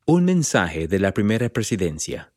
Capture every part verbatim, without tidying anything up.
Un mensaje de la Primera Presidencia.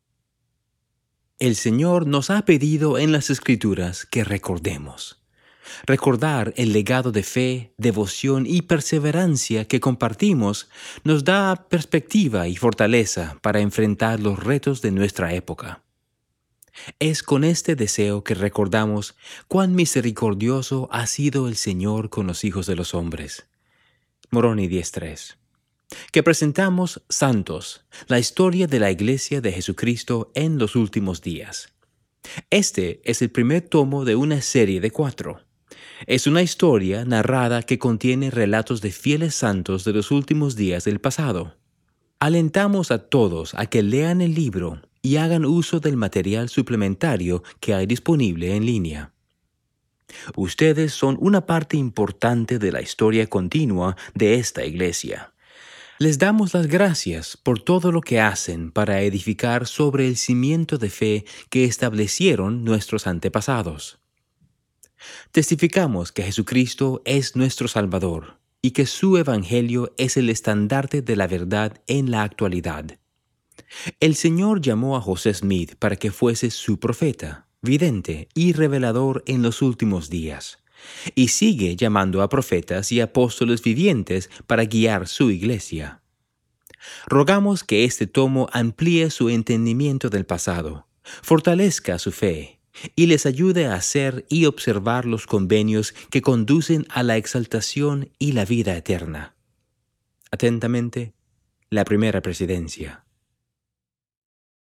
El Señor nos ha pedido en las Escrituras que recordemos. Recordar el legado de fe, devoción y perseverancia que compartimos nos da perspectiva y fortaleza para enfrentar los retos de nuestra época. Es con este deseo que recordamos cuán misericordioso ha sido el Señor con los hijos de los hombres. Moroni diez tres. Que presentamos Santos, la historia de la Iglesia de Jesucristo en los últimos días. Este es el primer tomo de una serie de cuatro. Es una historia narrada que contiene relatos de fieles santos de los últimos días del pasado. Alentamos a todos a que lean el libro y hagan uso del material suplementario que hay disponible en línea. Ustedes son una parte importante de la historia continua de esta iglesia. Les damos las gracias por todo lo que hacen para edificar sobre el cimiento de fe que establecieron nuestros antepasados. Testificamos que Jesucristo es nuestro Salvador y que su Evangelio es el estandarte de la verdad en la actualidad. El Señor llamó a José Smith para que fuese su profeta, vidente y revelador en los últimos días, y sigue llamando a profetas y apóstoles vivientes para guiar su iglesia. Rogamos que este tomo amplíe su entendimiento del pasado, fortalezca su fe y les ayude a hacer y observar los convenios que conducen a la exaltación y la vida eterna. Atentamente, la Primera Presidencia.